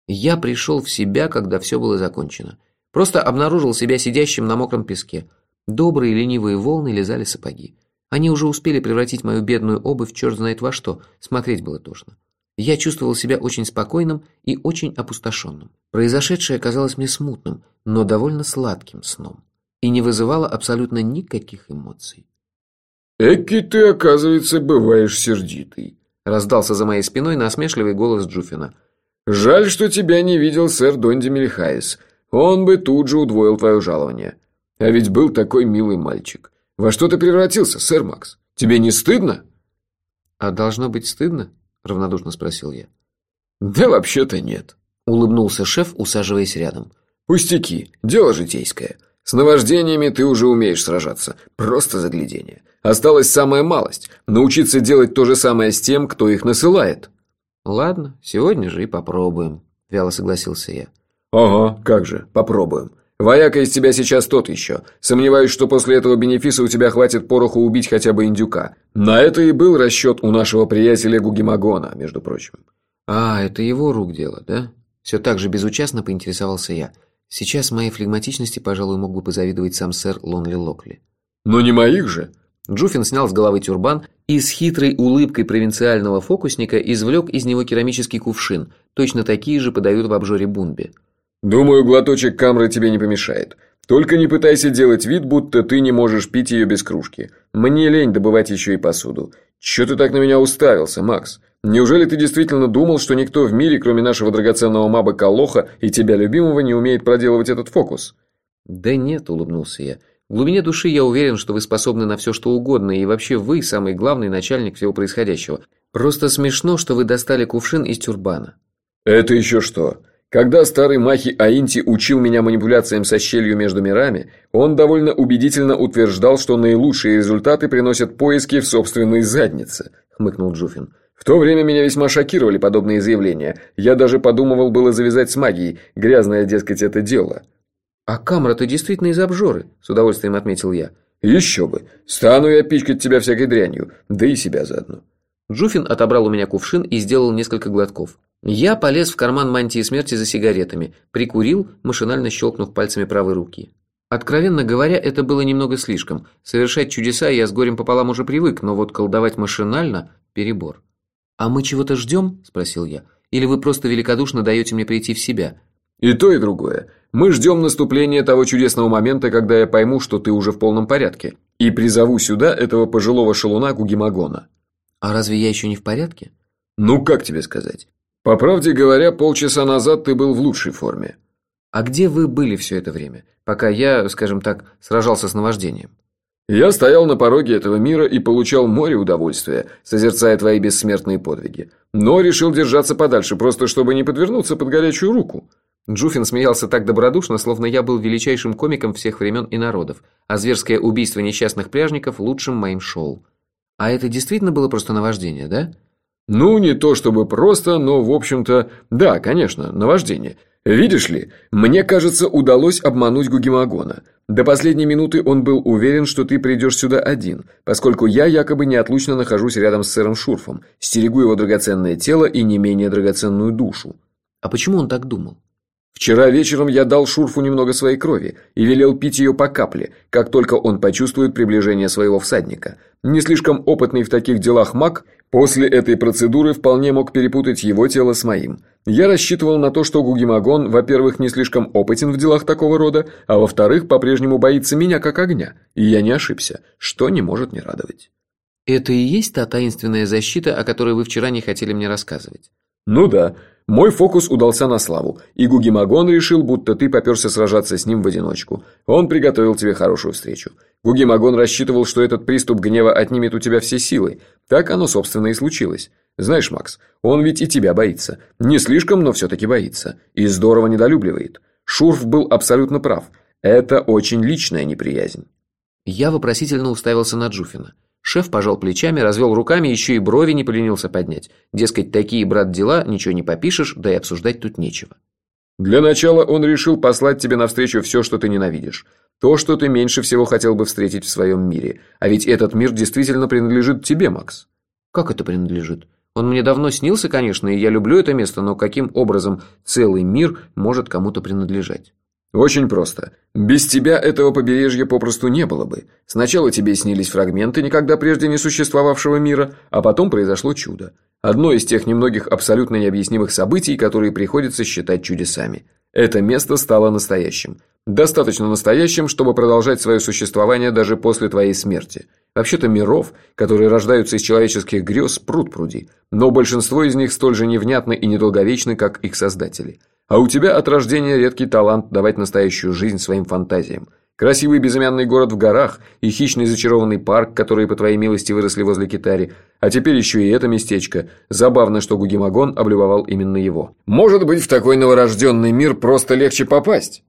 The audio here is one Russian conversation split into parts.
Я пришел в себя, когда все было закончено. Просто обнаружил себя сидящим на мокром песке. Добрые ленивые волны лизали сапоги. Они уже успели превратить мою бедную обувь в черт знает во что, смотреть было тошно. Я чувствовал себя очень спокойным и очень опустошенным. Произошедшее казалось мне смутным, но довольно сладким сном. И не вызывало абсолютно никаких эмоций. «Эки ты, оказывается, бываешь сердитый», – раздался за моей спиной насмешливый голос Джуфина. «Жаль, что тебя не видел сэр Донди Мельхайс. Он бы тут же удвоил твое жалование. А ведь был такой милый мальчик. Во что ты превратился, сэр Макс? Тебе не стыдно?» «А должно быть стыдно?» – равнодушно спросил я. «Да вообще-то нет», – улыбнулся шеф, усаживаясь рядом. «Пустяки, дело житейское. С наваждениями ты уже умеешь сражаться. Просто загляденье. Осталась самая малость – научиться делать то же самое с тем, кто их насылает». «Ладно, сегодня же и попробуем», – вяло согласился я. «Ага, как же, попробуем. Вояка из тебя сейчас тот еще. Сомневаюсь, что после этого бенефиса у тебя хватит пороху убить хотя бы индюка. На это и был расчет у нашего приятеля Гугимагона, между прочим». «А, это его рук дело, да?» Все так же безучастно поинтересовался я. Сейчас моей флегматичности, пожалуй, мог бы позавидовать сам сэр Лонли Локли. «Но не моих же!» Джуфин снял с головы тюрбан и с хитрой улыбкой провинциального фокусника извлек из него керамический кувшин. Точно такие же подают в обжоре Бунби. «Думаю, глоточек камры тебе не помешает. Только не пытайся делать вид, будто ты не можешь пить ее без кружки. Мне лень добывать еще и посуду. Че ты так на меня уставился, Макс? Неужели ты действительно думал, что никто в мире, кроме нашего драгоценного маба Колоха и тебя любимого, не умеет проделывать этот фокус?» «Да нет», – улыбнулся я. «В глубине души я уверен, что вы способны на все, что угодно, и вообще вы самый главный начальник всего происходящего. Просто смешно, что вы достали кувшин из тюрбана». «Это еще что? Когда старый Махи Аинти учил меня манипуляциям со щелью между мирами, он довольно убедительно утверждал, что наилучшие результаты приносят поиски в собственной заднице», – хмыкнул Джуфин. «В то время меня весьма шокировали подобные заявления. Я даже подумывал было завязать с магией. Грязное, дескать, это дело». «А камера-то действительно из обжоры», – с удовольствием отметил я. «Еще бы. Стану я пичкать тебя всякой дрянью, да и себя заодно». Джуфин отобрал у меня кувшин и сделал несколько глотков. Я полез в карман мантии смерти за сигаретами, прикурил, машинально щелкнув пальцами правой руки. Откровенно говоря, это было немного слишком. Совершать чудеса я с горем пополам уже привык, но вот колдовать машинально – перебор. «А мы чего-то ждем?» – спросил я. «Или вы просто великодушно даете мне прийти в себя?» «И то, и другое. Мы ждем наступления того чудесного момента, когда я пойму, что ты уже в полном порядке, и призову сюда этого пожилого шалуна Гугимагона». «А разве я еще не в порядке?» «Ну, как тебе сказать? По правде говоря, полчаса назад ты был в лучшей форме». «А где вы были все это время, пока я, скажем так, сражался с наваждением?» «Я стоял на пороге этого мира и получал море удовольствия, созерцая твои бессмертные подвиги. Но решил держаться подальше, просто чтобы не подвернуться под горячую руку». Джуфин смеялся так добродушно, словно я был величайшим комиком всех времен и народов, а зверское убийство несчастных пляжников – лучшим моим шоу. «А это действительно было просто наваждение, да?» «Ну, не то чтобы просто, но, в общем-то, да, конечно, наваждение. Видишь ли, мне кажется, удалось обмануть Гугимагона. До последней минуты он был уверен, что ты придешь сюда один, поскольку я якобы неотлучно нахожусь рядом с сэром Шурфом, стерегу его драгоценное тело и не менее драгоценную душу». «А почему он так думал?» «Вчера вечером я дал Шурфу немного своей крови и велел пить ее по капле, как только он почувствует приближение своего всадника. Не слишком опытный в таких делах маг после этой процедуры вполне мог перепутать его тело с моим. Я рассчитывал на то, что Гугимагон, во-первых, не слишком опытен в делах такого рода, а во-вторых, по-прежнему боится меня как огня. И я не ошибся, что не может не радовать». «Это и есть та таинственная защита, о которой вы вчера не хотели мне рассказывать?» «Ну да. Мой фокус удался на славу, и Гугимагон решил, будто ты попёрся сражаться с ним в одиночку. Он приготовил тебе хорошую встречу. Гугимагон рассчитывал, что этот приступ гнева отнимет у тебя все силы. Так оно, собственно, и случилось. Знаешь, Макс, он ведь и тебя боится. Не слишком, но все-таки боится. И здорово недолюбливает. Шурф был абсолютно прав. Это очень личная неприязнь». Я вопросительно уставился на Джуфина. Шеф пожал плечами, развел руками, еще и брови не поленился поднять. Дескать, такие, брат, дела, ничего не попишешь, да и обсуждать тут нечего. «Для начала он решил послать тебе навстречу все, что ты ненавидишь. То, что ты меньше всего хотел бы встретить в своем мире. А ведь этот мир действительно принадлежит тебе, Макс». «Как это принадлежит? Он мне давно снился, конечно, и я люблю это место, но каким образом целый мир может кому-то принадлежать? Очень просто. Без тебя этого побережья попросту не было бы. Сначала тебе снились фрагменты никогда прежде не существовавшего мира, а потом произошло чудо. Одно из тех немногих абсолютно необъяснимых событий, которые приходится считать чудесами. Это место стало настоящим. Достаточно настоящим, чтобы продолжать свое существование даже после твоей смерти. Вообще-то миров, которые рождаются из человеческих грез, пруд-пруди, но большинство из них столь же невнятны и недолговечны, как их создатели. А у тебя от рождения редкий талант давать настоящую жизнь своим фантазиям. Красивый безымянный город в горах и хищный зачарованный парк, которые по твоей милости выросли возле Китари. А теперь еще и это местечко. Забавно, что Гугимагон облюбовал именно его. Может быть, в такой новорожденный мир просто легче попасть?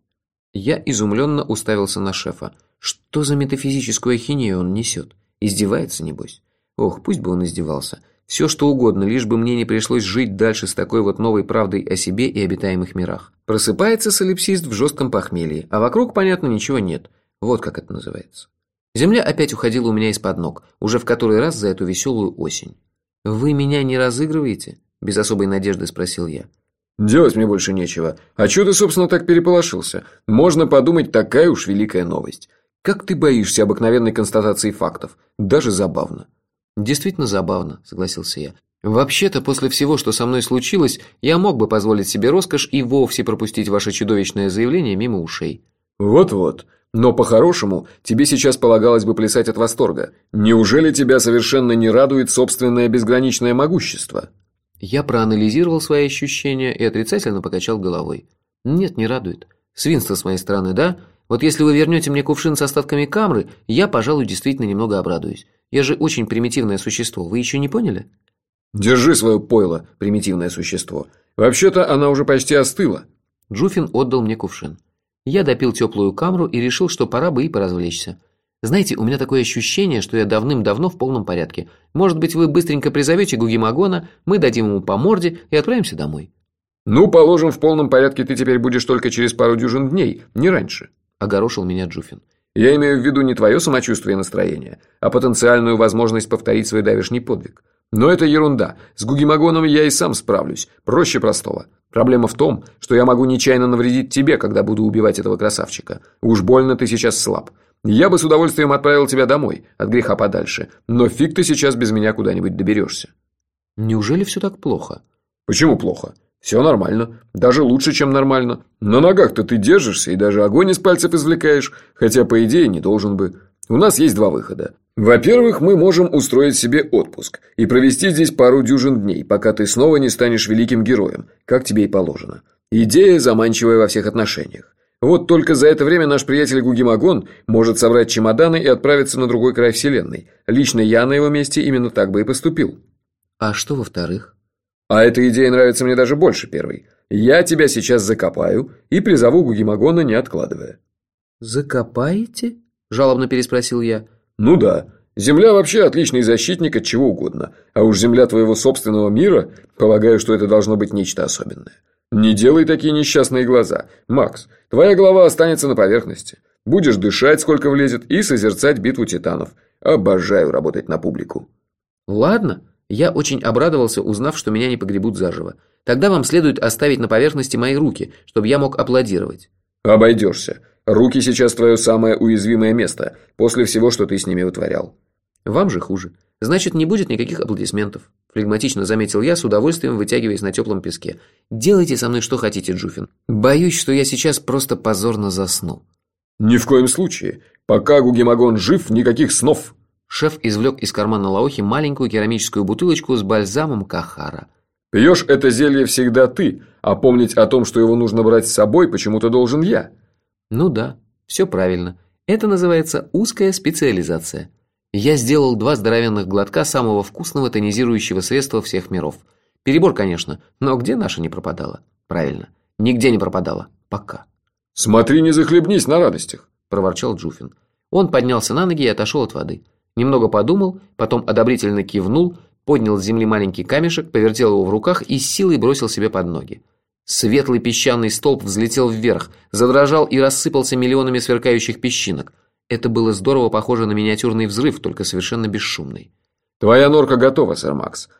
Я изумленно уставился на шефа. Что за метафизическую ахинею он несет? Издевается, небось? Ох, пусть бы он издевался. Все что угодно, лишь бы мне не пришлось жить дальше с такой вот новой правдой о себе и обитаемых мирах. Просыпается солипсист в жестком похмелье, а вокруг, понятно, ничего нет. Вот как это называется. Земля опять уходила у меня из-под ног, уже в который раз за эту веселую осень. «Вы меня не разыгрываете?» – без особой надежды спросил я. «Делать мне больше нечего. А чё ты, собственно, так переполошился? Можно подумать, такая уж великая новость. Как ты боишься обыкновенной констатации фактов? Даже забавно». «Действительно забавно», – согласился я. «Вообще-то, после всего, что со мной случилось, я мог бы позволить себе роскошь и вовсе пропустить ваше чудовищное заявление мимо ушей». «Вот-вот. Но по-хорошему, тебе сейчас полагалось бы плясать от восторга. Неужели тебя совершенно не радует собственное безграничное могущество?» Я проанализировал свои ощущения и отрицательно покачал головой. «Нет, не радует. Свинство с моей стороны, да? Вот если вы вернете мне кувшин с остатками камры, я, пожалуй, действительно немного обрадуюсь. Я же очень примитивное существо, вы еще не поняли?» «Держи свое пойло, примитивное существо. Вообще-то она уже почти остыла». Джуфин отдал мне кувшин. Я допил теплую камру и решил, что пора бы и поразвлечься. Знаете, у меня такое ощущение, что я давным-давно в полном порядке. Может быть, вы быстренько призовете Гугимагона, мы дадим ему по морде и отправимся домой. «Ну, положим, в полном порядке ты теперь будешь только через пару дюжин дней, не раньше», – огорошил меня Джуфин. «Я имею в виду не твое самочувствие и настроение, а потенциальную возможность повторить свой давешний подвиг. Но это ерунда. С Гугимагоном я и сам справлюсь. Проще простого. Проблема в том, что я могу нечаянно навредить тебе, когда буду убивать этого красавчика. Уж больно ты сейчас слаб. Я бы с удовольствием отправил тебя домой, от греха подальше, но фиг ты сейчас без меня куда-нибудь доберешься». «Неужели все так плохо?» «Почему плохо? Все нормально. Даже лучше, чем нормально. На ногах-то ты держишься и даже огонь из пальцев извлекаешь, хотя, по идее, не должен бы. У нас есть два выхода. Во-первых, мы можем устроить себе отпуск и провести здесь пару дюжин дней, пока ты снова не станешь великим героем, как тебе и положено. Идея заманчивая во всех отношениях. Вот только за это время наш приятель Гугимагон может собрать чемоданы и отправиться на другой край вселенной. Лично я на его месте именно так бы и поступил». «А что во-вторых?» «А эта идея нравится мне даже больше первой. Я тебя сейчас закопаю и призову Гугимагона, не откладывая». «Закопаете?» – жалобно переспросил я. «Ну да. Земля вообще отличный защитник от чего угодно. А уж земля твоего собственного мира, полагаю, что это должно быть нечто особенное. Не делай такие несчастные глаза. Макс, твоя голова останется на поверхности. Будешь дышать, сколько влезет, и созерцать битву титанов. Обожаю работать на публику». «Ладно». Я очень обрадовался, узнав, что меня не погребут заживо. «Тогда вам следует оставить на поверхности мои руки, чтобы я мог аплодировать». «Обойдешься. Руки сейчас твое самое уязвимое место, после всего, что ты с ними вытворял». «Вам же хуже. Значит, не будет никаких аплодисментов», – флегматично заметил я, с удовольствием вытягиваясь на теплом песке. «Делайте со мной что хотите, Джуфин. Боюсь, что я сейчас просто позорно засну». «Ни в коем случае. Пока Гугимагон жив, никаких снов». Шеф извлек из кармана Лаохи маленькую керамическую бутылочку с бальзамом Кахара. «Пьешь это зелье всегда ты, а помнить о том, что его нужно брать с собой, почему-то должен я». «Ну да, все правильно. Это называется узкая специализация». Я сделал 2 здоровенных глотка самого вкусного тонизирующего средства всех миров. Перебор, конечно, но где наша не пропадала? Правильно, нигде не пропадала. Пока. «Смотри, не захлебнись на радостях», – проворчал Джуфин. Он поднялся на ноги и отошел от воды. Немного подумал, потом одобрительно кивнул, поднял с земли маленький камешек, повертел его в руках и с силой бросил себе под ноги. Светлый песчаный столб взлетел вверх, задрожал и рассыпался миллионами сверкающих песчинок. Это было здорово похоже на миниатюрный взрыв, только совершенно бесшумный. «Твоя норка готова, сэр Макс.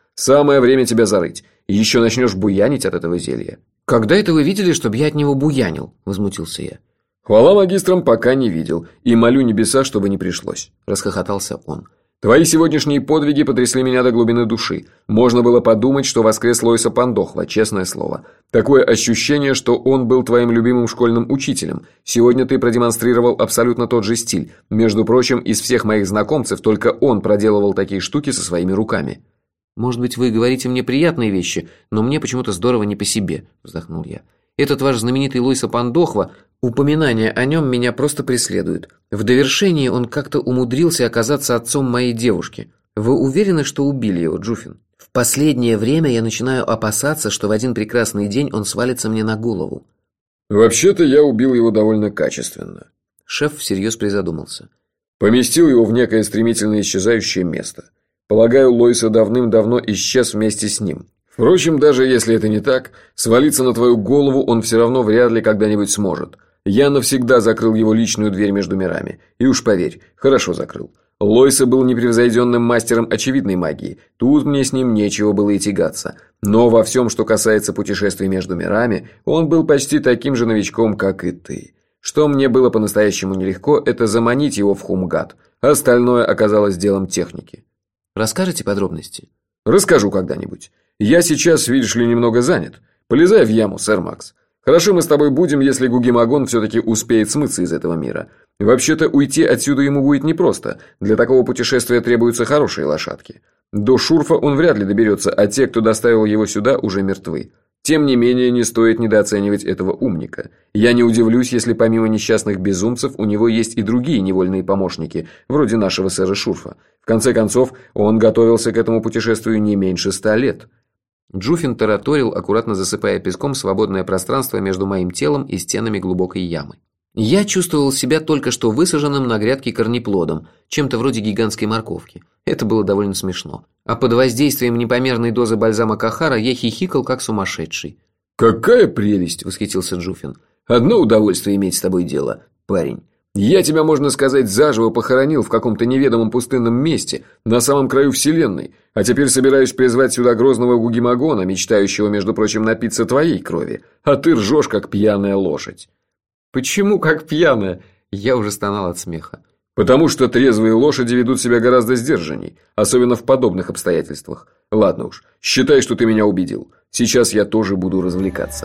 Самое время тебя зарыть. Еще начнешь буянить от этого зелья». «Когда это вы видели, чтобы я от него буянил?» – возмутился я. «Хвала магистрам, пока не видел. И молю небеса, чтобы не пришлось», – расхохотался он. «Твои сегодняшние подвиги потрясли меня до глубины души. Можно было подумать, что воскрес Лойса Пандохва, честное слово. Такое ощущение, что он был твоим любимым школьным учителем. Сегодня ты продемонстрировал абсолютно тот же стиль. Между прочим, из всех моих знакомцев только он проделывал такие штуки со своими руками». «Может быть, вы говорите мне приятные вещи, но мне почему-то здорово не по себе», – вздохнул я. «Этот ваш знаменитый Лойса Пандохва, упоминание о нем меня просто преследует. В довершении он как-то умудрился оказаться отцом моей девушки. Вы уверены, что убили его, Джуфин? В последнее время я начинаю опасаться, что в один прекрасный день он свалится мне на голову». «Вообще-то я убил его довольно качественно». Шеф всерьез призадумался. «Поместил его в некое стремительно исчезающее место. Полагаю, Лойса давным-давно исчез вместе с ним. Впрочем, даже если это не так, свалиться на твою голову он все равно вряд ли когда-нибудь сможет. Я навсегда закрыл его личную дверь между мирами. И уж поверь, хорошо закрыл. Лойса был непревзойденным мастером очевидной магии. Тут мне с ним нечего было и тягаться. Но во всем, что касается путешествий между мирами, он был почти таким же новичком, как и ты. Что мне было по-настоящему нелегко, это заманить его в Хумгат. Остальное оказалось делом техники». «Расскажете подробности?» «Расскажу когда-нибудь. Я сейчас, видишь ли, немного занят. Полезай в яму, сэр Макс. Хорошо мы с тобой будем, если Гугимагон все-таки успеет смыться из этого мира. Вообще-то уйти отсюда ему будет непросто. Для такого путешествия требуются хорошие лошадки. До Шурфа он вряд ли доберется, а те, кто доставил его сюда, уже мертвы. Тем не менее, не стоит недооценивать этого умника. Я не удивлюсь, если помимо несчастных безумцев у него есть и другие невольные помощники, вроде нашего сэра Шурфа. В конце концов, он готовился к этому путешествию не меньше 100 лет». Джуфин тараторил, аккуратно засыпая песком свободное пространство между моим телом и стенами глубокой ямы. Я чувствовал себя только что высаженным на грядке корнеплодом, чем-то вроде гигантской морковки. Это было довольно смешно. А под воздействием непомерной дозы бальзама Кахара я хихикал как сумасшедший. «Какая прелесть!» – восхитился Джуфин. «Одно удовольствие иметь с тобой дело, парень. Я тебя, можно сказать, заживо похоронил в каком-то неведомом пустынном месте, на самом краю вселенной, а теперь собираюсь призвать сюда грозного Гугимагона, мечтающего, между прочим, напиться твоей крови, а ты ржешь, как пьяная лошадь». «Почему как пьяная?» Я уже стонал от смеха. «Потому что трезвые лошади ведут себя гораздо сдержанней, особенно в подобных обстоятельствах. Ладно уж, считай, что ты меня убедил. Сейчас я тоже буду развлекаться».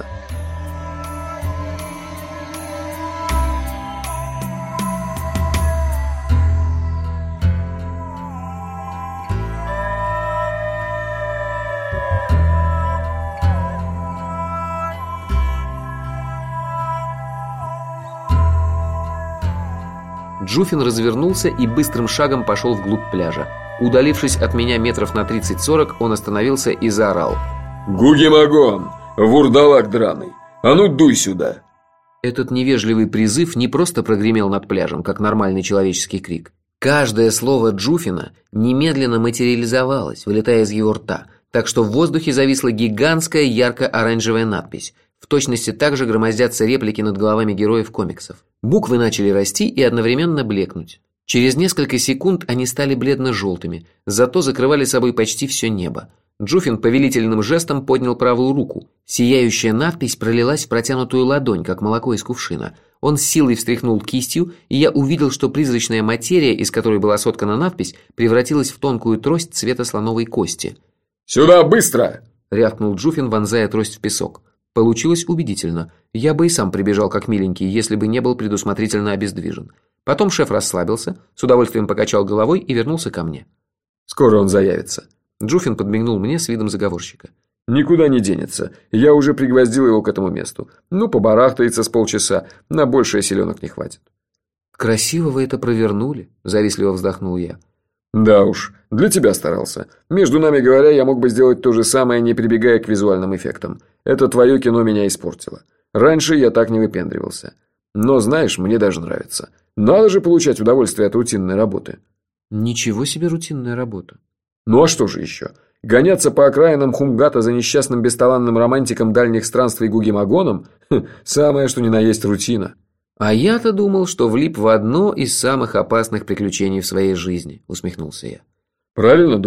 Джуфин развернулся и быстрым шагом пошел вглубь пляжа. Удалившись от меня метров на 30-40, он остановился и заорал: «Гугимагон! Вурдалак драный! А ну дуй сюда!» Этот невежливый призыв не просто прогремел над пляжем, как нормальный человеческий крик. Каждое слово Джуфина немедленно материализовалось, вылетая из его рта, так что в воздухе зависла гигантская ярко-оранжевая надпись. В точности так же громоздятся реплики над головами героев комиксов. Буквы начали расти и одновременно блекнуть. Через несколько секунд они стали бледно-желтыми, зато закрывали собой почти все небо. Джуфин повелительным жестом поднял правую руку. Сияющая надпись пролилась в протянутую ладонь, как молоко из кувшина. Он с силой встряхнул кистью, и я увидел, что призрачная материя, из которой была соткана надпись, превратилась в тонкую трость цвета слоновой кости. «Сюда, быстро!» – рявкнул Джуфин, вонзая трость в песок. Получилось убедительно. Я бы и сам прибежал как миленький, если бы не был предусмотрительно обездвижен. Потом шеф расслабился, с удовольствием покачал головой и вернулся ко мне. «Скоро он заявится». Джуфин подмигнул мне с видом заговорщика. «Никуда не денется. Я уже пригвоздил его к этому месту. Ну, побарахтается с полчаса. На большее селенок не хватит». «Красиво вы это провернули», – завистливо вздохнул я. «Да уж, для тебя старался. Между нами говоря, я мог бы сделать то же самое, не прибегая к визуальным эффектам. Это твое кино меня испортило. Раньше я так не выпендривался. Но, знаешь, мне даже нравится. Надо же получать удовольствие от рутинной работы». «Ничего себе рутинная работа». «Ну а что же еще? Гоняться по окраинам Хумгата за несчастным бесталанным романтиком дальних странствий Гугимагоном – самое что ни на есть рутина». «А я-то думал, что влип в одно из самых опасных приключений в своей жизни», – усмехнулся я. «Правильно думал.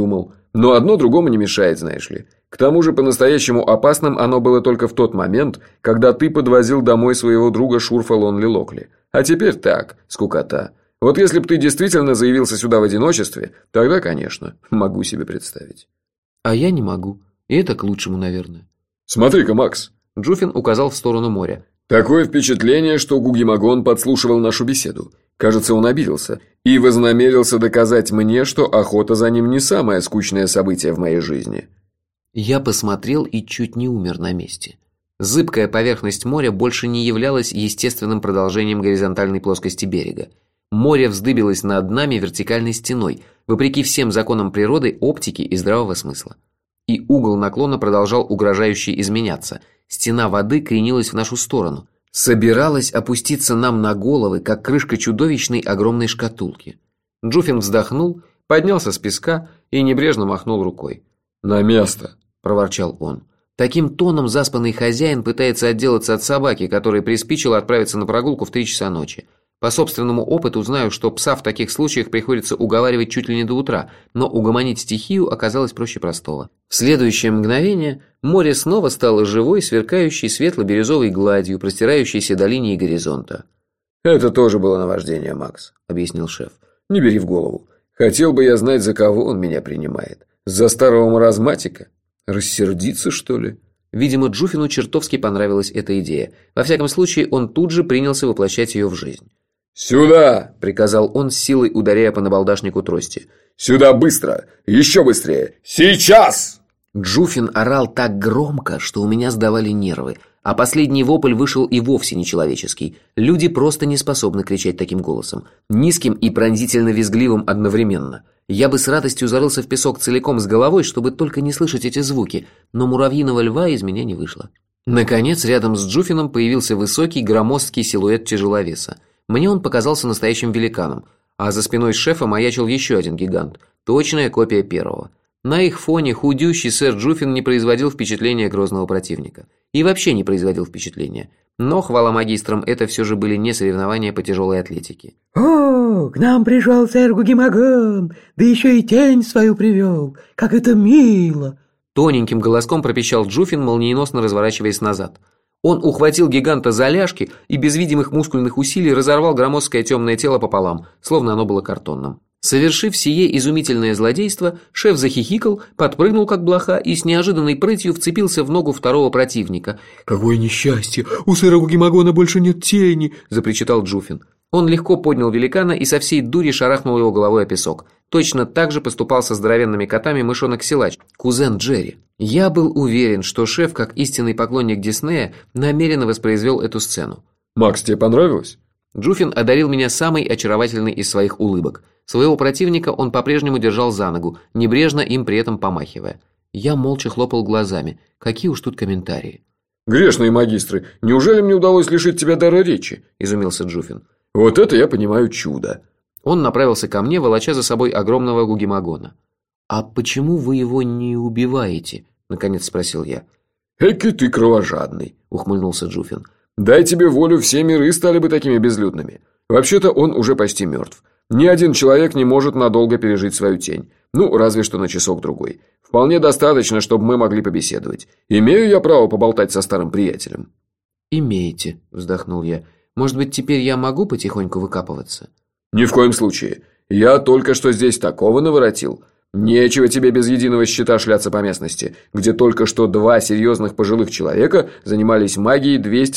Но одно другому не мешает, знаешь ли. К тому же по-настоящему опасным оно было только в тот момент, когда ты подвозил домой своего друга Шурфа Лонли Локли. А теперь так, скукота. Вот если бы ты действительно заявился сюда в одиночестве, тогда, конечно, могу себе представить. А я не могу. И это к лучшему, наверное. Смотри-ка, Макс. Джуфин указал в сторону моря. Такое впечатление, что Гуги-Магон подслушивал нашу беседу. Кажется, он обиделся и вознамерился доказать мне, что охота за ним не самое скучное событие в моей жизни. Я посмотрел и чуть не умер на месте. Зыбкая поверхность моря больше не являлась естественным продолжением горизонтальной плоскости берега. Море вздыбилось над нами вертикальной стеной, вопреки всем законам природы, оптики и здравого смысла. И угол наклона продолжал угрожающе изменяться. Стена воды кренилась в нашу сторону. Собиралась опуститься нам на головы, как крышка чудовищной огромной шкатулки. Джуфин вздохнул, поднялся с песка и небрежно махнул рукой. «На место!» – проворчал он. Таким тоном заспанный хозяин пытается отделаться от собаки, которая приспичила отправиться на прогулку в 3 часа ночи. По собственному опыту знаю, что пса в таких случаях приходится уговаривать чуть ли не до утра, но угомонить стихию оказалось проще простого. В следующее мгновение море снова стало живой, сверкающей светло-бирюзовой гладью, простирающейся до линии горизонта. «Это тоже было наваждение, Макс», – объяснил шеф. «Не бери в голову. Хотел бы я знать, за кого он меня принимает. За старого маразматика? Рассердиться, что ли?» Видимо, Джуфину чертовски понравилась эта идея. Во всяком случае, он тут же принялся воплощать ее в жизнь. «Сюда!» – приказал он, с силой ударяя по набалдашнику трости. «Сюда быстро! Еще быстрее! Сейчас!» Джуфин орал так громко, что у меня сдавали нервы, а последний вопль вышел и вовсе нечеловеческий. Люди просто не способны кричать таким голосом, низким и пронзительно-визгливым одновременно. Я бы с радостью зарылся в песок целиком с головой, чтобы только не слышать эти звуки, но муравьиного льва из меня не вышло. Наконец, рядом с Джуфином появился высокий, громоздкий силуэт тяжеловеса. Мне он показался настоящим великаном, а за спиной шефа маячил еще один гигант, точная копия первого. На их фоне худющий сэр Джуфин не производил впечатления грозного противника. И вообще не производил впечатления. Но, хвала магистрам, это все же были не соревнования по тяжелой атлетике. «О, к нам пришел сэр Гуги-Магон, да еще и тень свою привел. Как это мило!» Тоненьким голоском пропищал Джуфин, молниеносно разворачиваясь назад. Он ухватил гиганта за ляжки и без видимых мускульных усилий разорвал громоздкое темное тело пополам, словно оно было картонным. Совершив сие изумительное злодейство, шеф захихикал, подпрыгнул как блоха и с неожиданной прытью вцепился в ногу второго противника. «Какое несчастье! У сэра Гуги-Магона больше нет тени!» – запричитал Джуфин. Он легко поднял великана и со всей дури шарахнул его головой о песок. Точно так же поступал со здоровенными котами мышонок-силач, кузен Джерри. Я был уверен, что шеф, как истинный поклонник Диснея, намеренно воспроизвел эту сцену. «Макс, тебе понравилось?» Джуфин одарил меня самой очаровательной из своих улыбок. Своего противника он по-прежнему держал за ногу, небрежно им при этом помахивая. Я молча хлопал глазами. Какие уж тут комментарии. «Грешные магистры, неужели мне удалось лишить тебя дара речи?» – изумился Джуфин. «Вот это я понимаю чудо!» Он направился ко мне, волоча за собой огромного Гуги-Магона. «А почему вы его не убиваете?» – наконец спросил я. «Эки ты кровожадный!» – ухмыльнулся Джуфин. «Дай тебе волю, все миры стали бы такими безлюдными. Вообще-то он уже почти мертв. Ни один человек не может надолго пережить свою тень. Ну, разве что на часок-другой. Вполне достаточно, чтобы мы могли побеседовать. Имею я право поболтать со старым приятелем?» «Имеете», – вздохнул я. «Может быть, теперь я могу потихоньку выкапываться?» «Ни в коем случае. Я только что здесь такого наворотил. Нечего тебе без единого щита шляться по местности, где только что 2 серьезных пожилых человека занимались магией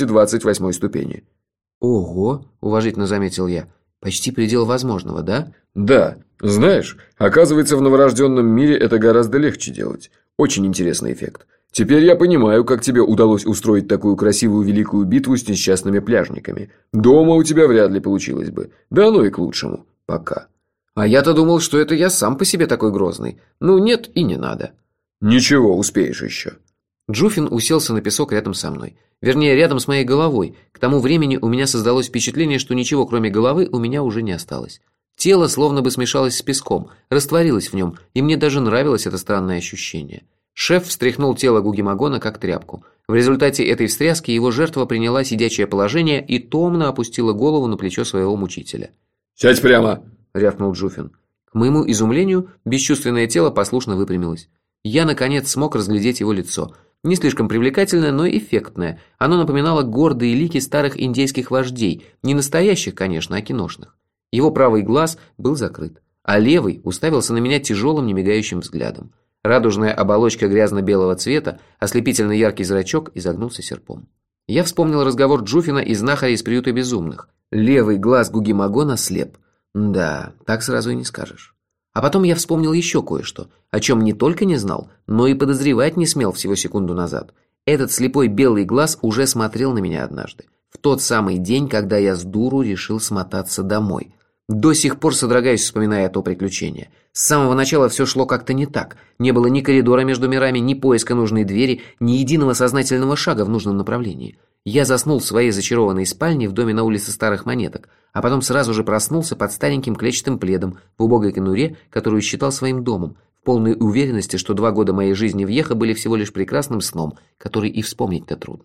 228 ступени». «Ого», – уважительно заметил я. «Почти предел возможного, да?» «Да. Знаешь, оказывается, в новорожденном мире это гораздо легче делать. Очень интересный эффект. Теперь я понимаю, как тебе удалось устроить такую красивую великую битву с несчастными пляжниками. Дома у тебя вряд ли получилось бы. Да оно и к лучшему. Пока». «А я-то думал, что это я сам по себе такой грозный. Ну, нет и не надо». «Ничего, успеешь еще». Джуфин уселся на песок рядом со мной. Вернее, рядом с моей головой. К тому времени у меня создалось впечатление, что ничего, кроме головы, у меня уже не осталось. Тело словно бы смешалось с песком, растворилось в нем, и мне даже нравилось это странное ощущение. Шеф встряхнул тело Гуги-Магона как тряпку. В результате этой встряски его жертва приняла сидячее положение и томно опустила голову на плечо своего мучителя. «Сядь прямо!» – рявкнул Джуфин. К моему изумлению, бесчувственное тело послушно выпрямилось. Я, наконец, смог разглядеть его лицо. Не слишком привлекательное, но эффектное. Оно напоминало гордые лики старых индейских вождей. Не настоящих, конечно, а киношных. Его правый глаз был закрыт, а левый уставился на меня тяжелым, немигающим взглядом. Радужная оболочка грязно-белого цвета, ослепительно яркий зрачок изогнулся серпом. Я вспомнил разговор Джуфина и знахаря из приюта безумных. Левый глаз Гуги-Магона слеп. Да, так сразу и не скажешь. А потом я вспомнил еще кое-что, о чем не только не знал, но и подозревать не смел всего секунду назад. Этот слепой белый глаз уже смотрел на меня однажды. В тот самый день, когда я с дуру решил смотаться домой. До сих пор содрогаюсь, вспоминая то приключение. С самого начала все шло как-то не так. Не было ни коридора между мирами, ни поиска нужной двери, ни единого сознательного шага в нужном направлении. Я заснул в своей зачарованной спальне в доме на улице Старых Монеток, а потом сразу же проснулся под стареньким клетчатым пледом в убогой конуре, которую считал своим домом, в полной уверенности, что 2 года моей жизни в Йеха были всего лишь прекрасным сном, который и вспомнить-то трудно.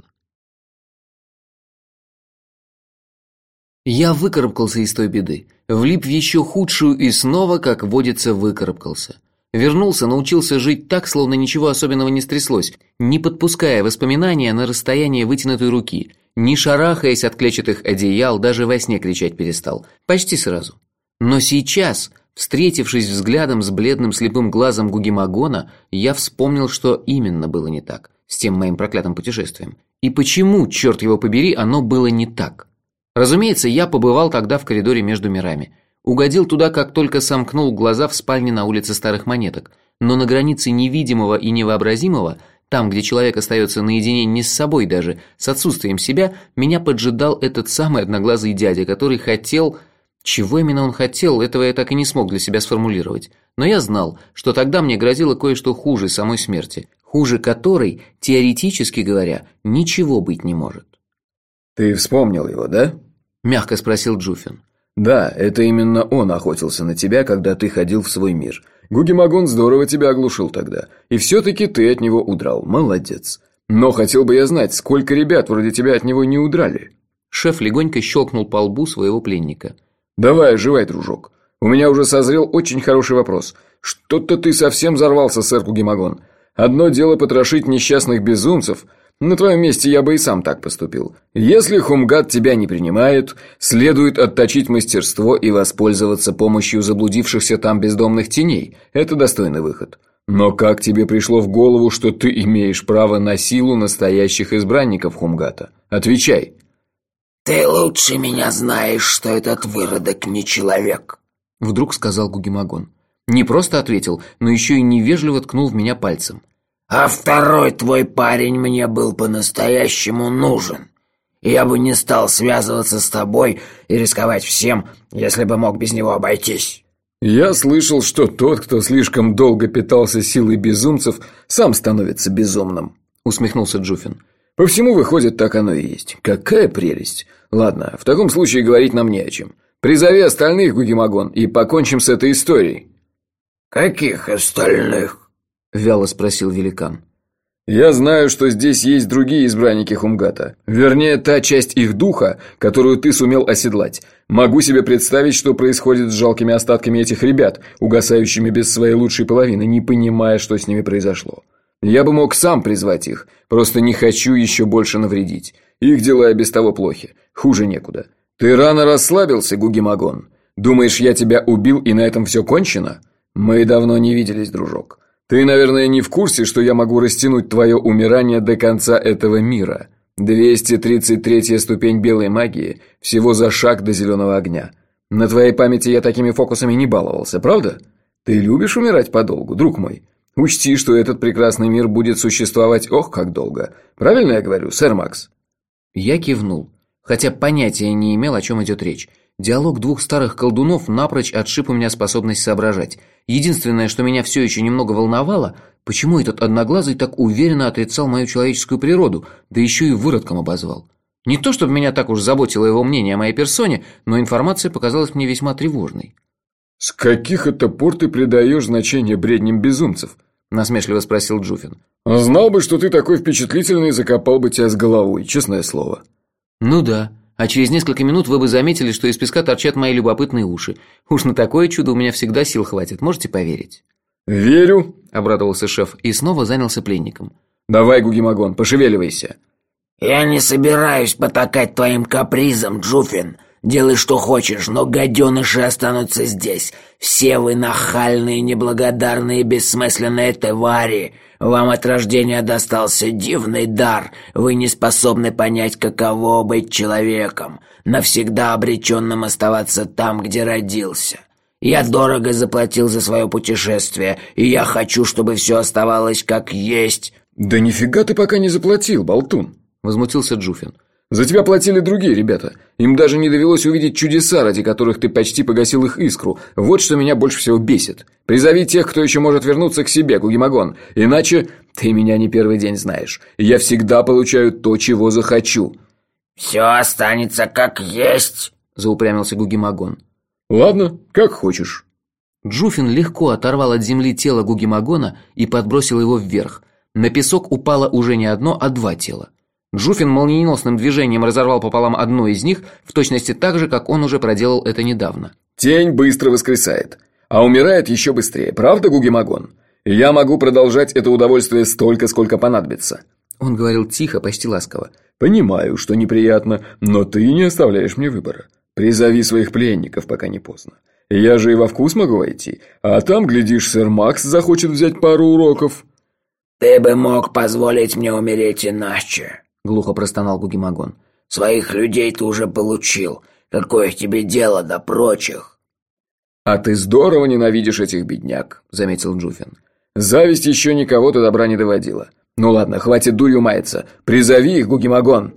Я выкарабкался из той беды, влип в еще худшую и снова, как водится, выкарабкался. Вернулся, научился жить так, словно ничего особенного не стряслось, не подпуская воспоминания на расстояние вытянутой руки, не шарахаясь от клетчатых одеял, даже во сне кричать перестал. Почти сразу. Но сейчас, встретившись взглядом с бледным слепым глазом Гуги-Магона, я вспомнил, что именно было не так с тем моим проклятым путешествием. И почему, черт его побери, оно было не так. Разумеется, я побывал тогда в коридоре между мирами. Угодил туда, как только сомкнул глаза в спальне на улице Старых Монеток. Но на границе невидимого и невообразимого, там, где человек остается наедине не с собой даже, с отсутствием себя, меня поджидал этот самый одноглазый дядя, который хотел... Чего именно он хотел, этого я так и не смог для себя сформулировать. Но я знал, что тогда мне грозило кое-что хуже самой смерти, хуже которой, теоретически говоря, ничего быть не может. «Ты вспомнил его, да?» – мягко спросил Джуфин. «Да, это именно он охотился на тебя, когда ты ходил в свой мир. Гуги-Магон здорово тебя оглушил тогда, и все-таки ты от него удрал, молодец. Но хотел бы я знать, сколько ребят вроде тебя от него не удрали?» Шеф легонько щелкнул по лбу своего пленника. «Давай, оживай, дружок. У меня уже созрел очень хороший вопрос. Что-то ты совсем взорвался, сэр Гуги-Магон. Одно дело потрошить несчастных безумцев. На твоем месте я бы и сам так поступил. Если Хумгат тебя не принимает, следует отточить мастерство и воспользоваться помощью заблудившихся там бездомных теней. Это достойный выход. Но как тебе пришло в голову, что ты имеешь право на силу настоящих избранников Хумгата? Отвечай!» «Ты лучше меня знаешь, что этот выродок не человек», — вдруг сказал Гуги-Магон. Не просто ответил, но еще и невежливо ткнул в меня пальцем. «А второй твой парень мне был по-настоящему нужен. Я бы не стал связываться с тобой и рисковать всем, если бы мог без него обойтись». «Я слышал, что тот, кто слишком долго питался силой безумцев, сам становится безумным», — усмехнулся Джуфин. «По всему, выходит, так оно и есть. Какая прелесть! Ладно, в таком случае говорить нам не о чем. Призови остальных, Гуги-Магон, и покончим с этой историей». «Каких остальных?» — вяло спросил великан. «Я знаю, что здесь есть другие избранники Хумгата. Вернее, та часть их духа, которую ты сумел оседлать. Могу себе представить, что происходит с жалкими остатками этих ребят, угасающими без своей лучшей половины, не понимая, что с ними произошло. Я бы мог сам призвать их, просто не хочу еще больше навредить. Их дела и без того плохи, хуже некуда. Ты рано расслабился, Гуги-Магон. Думаешь, я тебя убил и на этом все кончено? Мы давно не виделись, дружок. Ты, наверное, не в курсе, что я могу растянуть твое умирание до конца этого мира. 233-я ступень белой магии, всего за шаг до зеленого огня. На твоей памяти я такими фокусами не баловался, правда? Ты любишь умирать подолгу, друг мой? Учти, что этот прекрасный мир будет существовать ох как долго. Правильно я говорю, сэр Макс?» Я кивнул, хотя понятия не имел, о чем идет речь. Диалог двух старых колдунов напрочь отшиб у меня способность соображать. Единственное, что меня все еще немного волновало, почему этот одноглазый так уверенно отрицал мою человеческую природу, да еще и выродком обозвал. Не то, чтобы меня так уж заботило его мнение о моей персоне, но информация показалась мне весьма тревожной. «С каких это пор ты придаешь значение бредням безумцев?» – насмешливо спросил Джуфин. «Знал бы, что ты такой впечатлительный, закопал бы тебя с головой, честное слово». «Ну да, а через несколько минут вы бы заметили, что из песка торчат мои любопытные уши. Уж на такое чудо у меня всегда сил хватит, можете поверить?» «Верю», – обрадовался шеф и снова занялся пленником. «Давай, Гугимагон, пошевеливайся». «Я не собираюсь потакать твоим капризам, Джуфин. Делай, что хочешь, но гаденыши останутся здесь. Все вы нахальные, неблагодарные, бессмысленные твари. Вам от рождения достался дивный дар. Вы не способны понять, каково быть человеком, навсегда обреченным оставаться там, где родился. Я дорого заплатил за свое путешествие, и я хочу, чтобы все оставалось как есть». «Да нифига ты пока не заплатил, болтун», – возмутился Джуфин. «За тебя платили другие ребята. Им даже не довелось увидеть чудеса, ради которых ты почти погасил их искру. Вот что меня больше всего бесит. Призови тех, кто еще может вернуться к себе, Гугимагон. Иначе ты меня не первый день знаешь. Я всегда получаю то, чего захочу». «Все останется как есть», – заупрямился Гугимагон. «Ладно, как хочешь». Джуфин легко оторвал от земли тело Гугимагона и подбросил его вверх. На песок упало уже не одно, а два тела. Джуфин молниеносным движением разорвал пополам одно из них, в точности так же, как он уже проделал это недавно. «Тень быстро воскресает, а умирает еще быстрее, правда, Гугимагон? Я могу продолжать это удовольствие столько, сколько понадобится». Он говорил тихо, почти ласково. «Понимаю, что неприятно, но ты не оставляешь мне выбора. Призови своих пленников, пока не поздно. Я же и во вкус могу войти, а там, глядишь, сэр Макс захочет взять пару уроков». «Ты бы мог позволить мне умереть иначе», – глухо простонал Гугимагон. «Своих людей ты уже получил. Какое тебе дело до прочих?» «А ты здорово ненавидишь этих бедняк», – заметил Джуфин. «Зависть еще никого до добра не доводила. Ну ладно, хватит дурью маяться. Призови их, Гугимагон».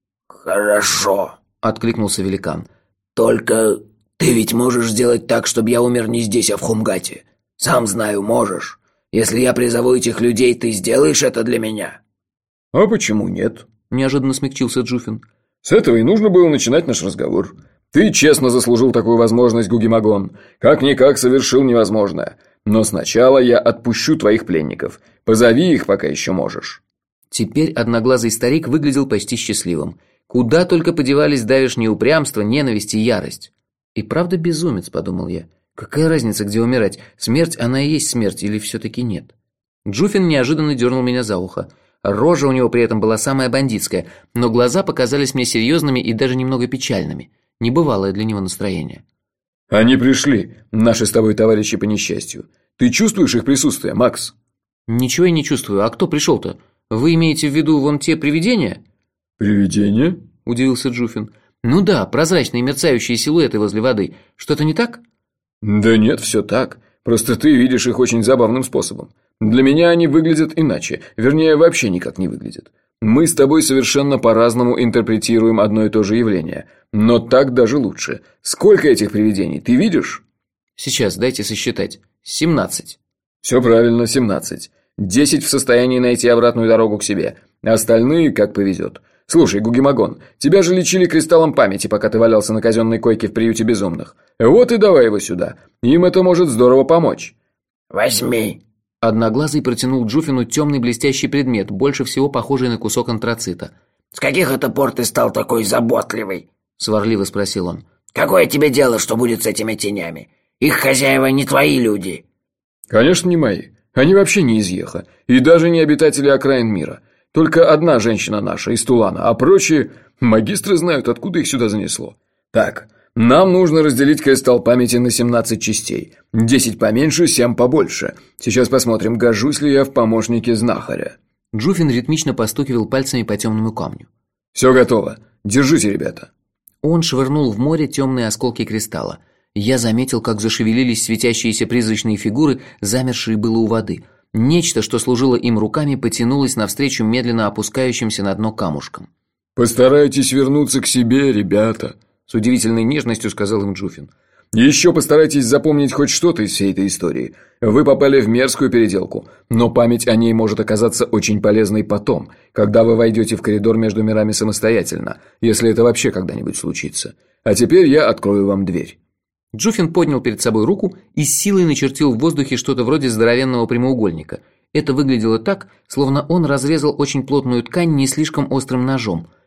«Хорошо», – откликнулся великан. «Только ты ведь можешь сделать так, чтобы я умер не здесь, а в Хумгате. Сам знаю, можешь. Если я призову этих людей, ты сделаешь это для меня?» «А почему нет?» – неожиданно смягчился Джуфин. «С этого и нужно было начинать наш разговор. Ты честно заслужил такую возможность, Гугимагон. Как-никак совершил невозможное. Но сначала я отпущу твоих пленников. Позови их, пока еще можешь». Теперь одноглазый старик выглядел почти счастливым. Куда только подевались давешнее упрямство, ненависть и ярость. «И правда безумец», – подумал я. «Какая разница, где умирать? Смерть, она и есть смерть, или все-таки нет?» Джуфин неожиданно дернул меня за ухо. Рожа у него при этом была самая бандитская, но глаза показались мне серьезными и даже немного печальными. Небывалое для него настроение. «Они пришли, наши с тобой товарищи по несчастью. Ты чувствуешь их присутствие, Макс?» «Ничего я не чувствую. А кто пришел-то? Вы имеете в виду вон те привидения?» «Привидения?» – удивился Джуфин. «Ну да, прозрачные мерцающие силуэты возле воды. Что-то не так?» «Да нет, все так. Просто ты видишь их очень забавным способом. Для меня они выглядят иначе, вернее, вообще никак не выглядят. Мы с тобой совершенно по-разному интерпретируем одно и то же явление. Но так даже лучше. Сколько этих привидений, ты видишь?» «Сейчас, дайте сосчитать. 17». «Все правильно, 17. 10 в состоянии найти обратную дорогу к себе. Остальные как повезет. Слушай, Гугимагон, тебя же лечили кристаллом памяти, пока ты валялся на казенной койке в приюте безумных. Вот и давай его сюда. Им это может здорово помочь». «Возьми». Одноглазый протянул Джуфину темный блестящий предмет, больше всего похожий на кусок антрацита. «С каких это пор ты стал такой заботливый?» – сварливо спросил он. «Какое тебе дело, что будет с этими тенями? Их хозяева не твои люди». «Конечно, не мои. Они вообще не из Еха. И даже не обитатели окраин мира. Только одна женщина наша, из Тулана, а прочие магистры знают, откуда их сюда занесло. Так, нам нужно разделить кристалл памяти на 17 частей. 10 поменьше, 7 побольше. Сейчас посмотрим, гожусь ли я в помощнике знахаря». Джуфин ритмично постукивал пальцами по темному камню. «Все готово. Держите, ребята». Он швырнул в море темные осколки кристалла. Я заметил, как зашевелились светящиеся призрачные фигуры, замершие было у воды. Нечто, что служило им руками, потянулось навстречу медленно опускающимся на дно камушкам. «Постарайтесь вернуться к себе, ребята», – с удивительной нежностью сказал им Джуфин. «Еще постарайтесь запомнить хоть что-то из всей этой истории. Вы попали в мерзкую переделку, но память о ней может оказаться очень полезной потом, когда вы войдете в коридор между мирами самостоятельно, если это вообще когда-нибудь случится. А теперь я открою вам дверь». Джуфин поднял перед собой руку и с силой начертил в воздухе что-то вроде здоровенного прямоугольника. Это выглядело так, словно он разрезал очень плотную ткань не слишком острым ножом.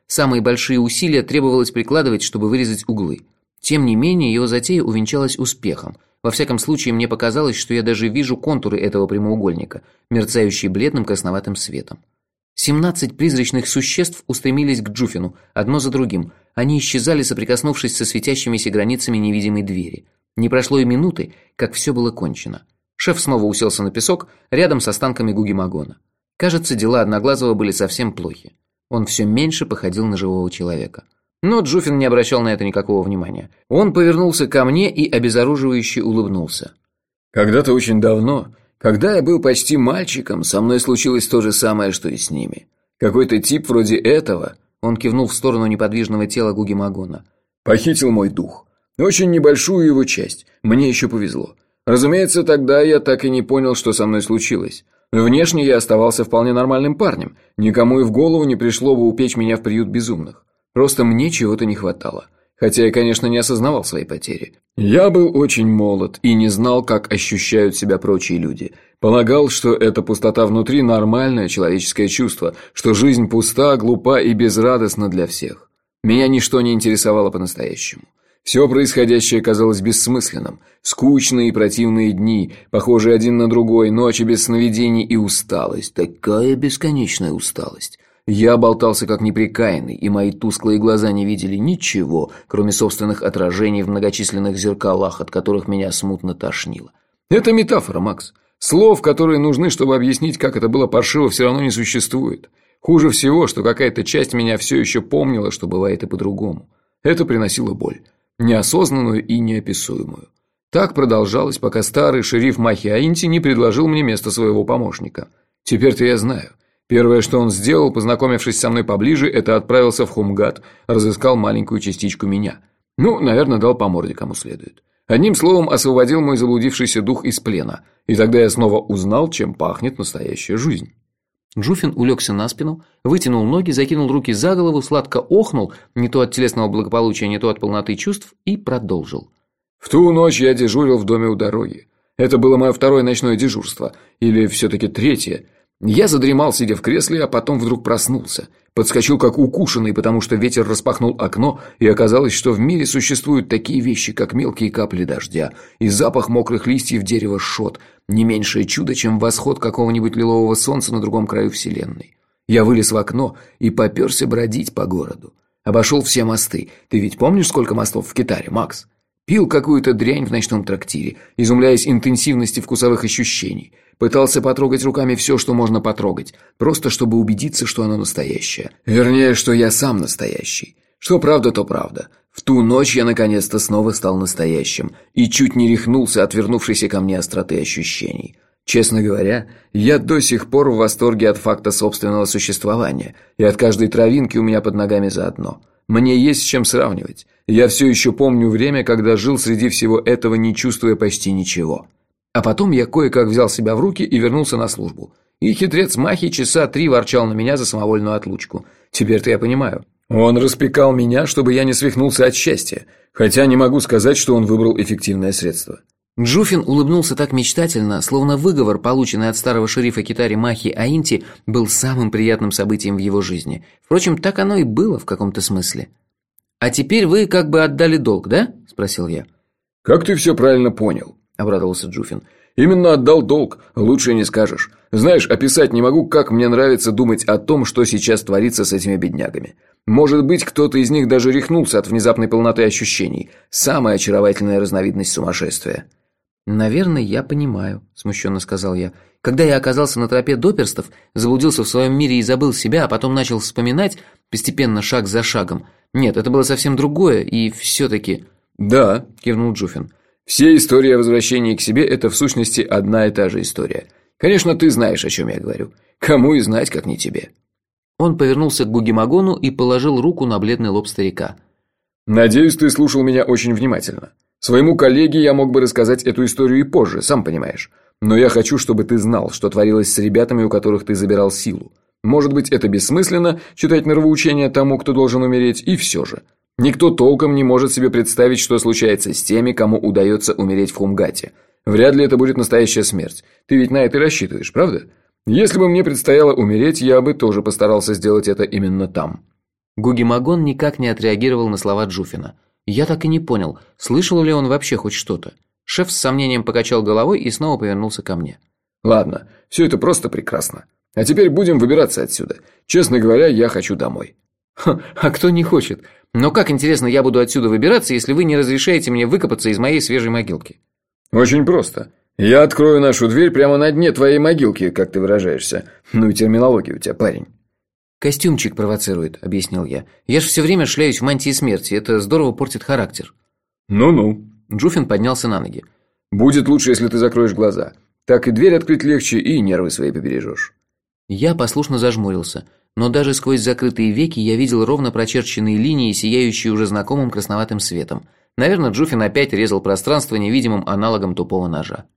Самые большие усилия требовалось прикладывать, чтобы вырезать углы. Тем не менее, его затея увенчалась успехом. Во всяком случае, мне показалось, что я даже вижу контуры этого прямоугольника, мерцающие бледным красноватым светом. 17 призрачных существ устремились к Джуфину, одно за другим. Они исчезали, соприкоснувшись со светящимися границами невидимой двери. Не прошло и минуты, как все было кончено. Шеф снова уселся на песок, рядом с останками Гуги-Магона. Кажется, дела Одноглазого были совсем плохи. Он все меньше походил на живого человека. Но Джуфин не обращал на это никакого внимания. Он повернулся ко мне и обезоруживающе улыбнулся. «Когда-то очень давно, когда я был почти мальчиком, со мной случилось то же самое, что и с ними. Какой-то тип вроде этого, он кивнул в сторону неподвижного тела Гуги-Магона, похитил мой дух. Очень небольшую его часть. Мне еще повезло. Разумеется, тогда я так и не понял, что со мной случилось. Внешне я оставался вполне нормальным парнем. Никому и в голову не пришло бы упечь меня в приют безумных. Просто мне чего-то не хватало. Хотя я, конечно, не осознавал свои потери. Я был очень молод и не знал, как ощущают себя прочие люди. Полагал, что эта пустота внутри – нормальное человеческое чувство, что жизнь пуста, глупа и безрадостна для всех. Меня ничто не интересовало по-настоящему. Все происходящее казалось бессмысленным. Скучные и противные дни, похожие один на другой, ночи без сновидений и усталость. Такая бесконечная усталость. Я болтался как неприкаянный, и мои тусклые глаза не видели ничего, кроме собственных отражений в многочисленных зеркалах, от которых меня смутно тошнило. Это метафора, Макс. Слов, которые нужны, чтобы объяснить, как это было паршиво, все равно не существует. Хуже всего, что какая-то часть меня все еще помнила, что бывает и по-другому. Это приносило боль. Неосознанную и неописуемую. Так продолжалось, пока старый шериф Махи-Аинти не предложил мне место своего помощника. Теперь-то я знаю. Первое, что он сделал, познакомившись со мной поближе, это отправился в Хумгат, разыскал маленькую частичку меня. Ну, наверное, дал по морде кому следует. Одним словом, освободил мой заблудившийся дух из плена. И тогда я снова узнал, чем пахнет настоящая жизнь. Джуфин улегся на спину, вытянул ноги, закинул руки за голову, сладко охнул, не то от телесного благополучия, не то от полноты чувств, и продолжил. В ту ночь я дежурил в доме у дороги. Это было мое второе ночное дежурство, или все-таки третье. Я задремал, сидя в кресле, а потом вдруг проснулся. Подскочил как укушенный, потому что ветер распахнул окно, и оказалось, что в мире существуют такие вещи, как мелкие капли дождя и запах мокрых листьев дерева шот, не меньшее чудо, чем восход какого-нибудь лилового солнца на другом краю вселенной. Я вылез в окно и попёрся бродить по городу. Обошел все мосты. Ты ведь помнишь, сколько мостов в Китаре, Макс? Пил какую-то дрянь в ночном трактире, изумляясь интенсивности вкусовых ощущений. Пытался потрогать руками все, что можно потрогать, просто чтобы убедиться, что оно настоящее. Вернее, что я сам настоящий. Что правда, то правда. В ту ночь я наконец-то снова стал настоящим и чуть не рехнулся от вернувшейся ко мне остроты ощущений. Честно говоря, я до сих пор в восторге от факта собственного существования, и от каждой травинки у меня под ногами заодно. Мне есть с чем сравнивать. Я все еще помню время, когда жил среди всего этого, не чувствуя почти ничего. А потом я кое-как взял себя в руки и вернулся на службу. И хитрец Махи часа 3 ворчал на меня за самовольную отлучку. Теперь-то я понимаю. Он распекал меня, чтобы я не свихнулся от счастья, хотя не могу сказать, что он выбрал эффективное средство. Джуфин улыбнулся так мечтательно, словно выговор, полученный от старого шерифа Китари Махи-Аинти, был самым приятным событием в его жизни. Впрочем, так оно и было в каком-то смысле. «А теперь вы как бы отдали долг, да?» – спросил я. «Как ты все правильно понял», – обрадовался Джуфин. «Именно отдал долг, лучше не скажешь. Знаешь, описать не могу, как мне нравится думать о том, что сейчас творится с этими беднягами. Может быть, кто-то из них даже рехнулся от внезапной полноты ощущений. Самая очаровательная разновидность сумасшествия». «Наверное, я понимаю», – смущенно сказал я. «Когда я оказался на тропе доперстов, заблудился в своем мире и забыл себя, а потом начал вспоминать, постепенно, шаг за шагом. Нет, это было совсем другое, и все-таки...» «Да», – кивнул Джуфин. «Все истории о возвращении к себе – это в сущности одна и та же история. Конечно, ты знаешь, о чем я говорю. Кому и знать, как не тебе». Он повернулся к Гуги-Магону и положил руку на бледный лоб старика. «Надеюсь, ты слушал меня очень внимательно. Своему коллеге я мог бы рассказать эту историю и позже, сам понимаешь. Но я хочу, чтобы ты знал, что творилось с ребятами, у которых ты забирал силу. Может быть, это бессмысленно, читать нравоучения тому, кто должен умереть, и все же. Никто толком не может себе представить, что случается с теми, кому удается умереть в Хумгате. Вряд ли это будет настоящая смерть. Ты ведь на это и рассчитываешь, правда? Если бы мне предстояло умереть, я бы тоже постарался сделать это именно там». Гуги-Магон никак не отреагировал на слова Джуфина. Я так и не понял, слышал ли он вообще хоть что-то. Шеф с сомнением покачал головой и снова повернулся ко мне. Ладно, все это просто прекрасно. А теперь будем выбираться отсюда. Честно говоря, я хочу домой. А кто не хочет? Но как, интересно, я буду отсюда выбираться, если вы не разрешаете мне выкопаться из моей свежей могилки? Очень просто. Я открою нашу дверь прямо на дне твоей могилки, как ты выражаешься. Ну и терминология у тебя, парень. Костюмчик провоцирует, объяснил я. Я ж все время шляюсь в мантии смерти, это здорово портит характер. Ну-ну. Джуфин поднялся на ноги. Будет лучше, если ты закроешь глаза. Так и дверь открыть легче, и нервы свои побережешь. Я послушно зажмурился, но даже сквозь закрытые веки я видел ровно прочерченные линии, сияющие уже знакомым красноватым светом. Наверное, Джуфин опять резал пространство невидимым аналогом тупого ножа.